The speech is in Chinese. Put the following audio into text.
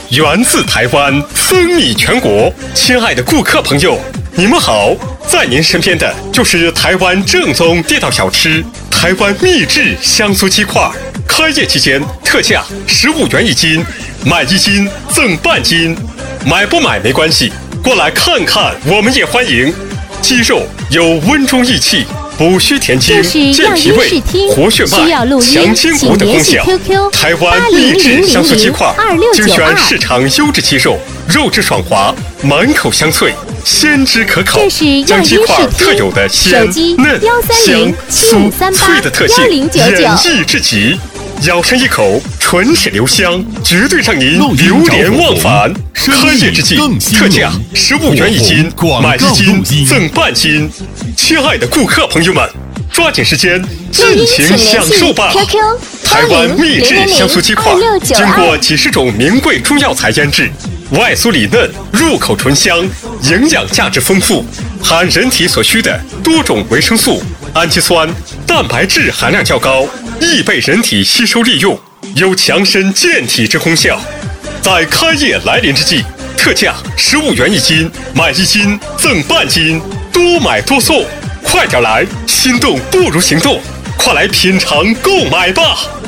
源自台湾，风靡全国。亲爱的顾客朋友，你们好！在您身边的就是台湾正宗地道小吃——台湾秘制香酥鸡块。开业期间特价15元1斤，买1斤赠半斤。买不买没关系，过来看看我们也欢迎。鸡肉有温中益气、补虚填精、健脾胃、活血脉、强筋骨的功效。台湾秘制香酥鸡块，精选市场优质鸡肉，肉质爽滑，满口香脆，鲜汁可口，将鸡块特有的鲜、嫩、香、酥、脆的特性演绎至极。咬上一口，唇齿留香，绝对让您流连忘返。开业之际，特价15元1斤，买1斤赠半斤。亲爱的顾客朋友们，抓紧时间，尽情享受吧！台湾秘制香酥鸡块，经过几十种名贵中药材腌制，外酥里嫩，入口醇香，营养价值丰富，含人体所需的多种维生素、氨基酸、蛋白质含量较高，易被人体吸收利用，有强身健体之功效。在开业来临之际，特价15元1斤，买1斤赠半斤，多买多送，快点来！心动不如行动，快来品尝购买吧！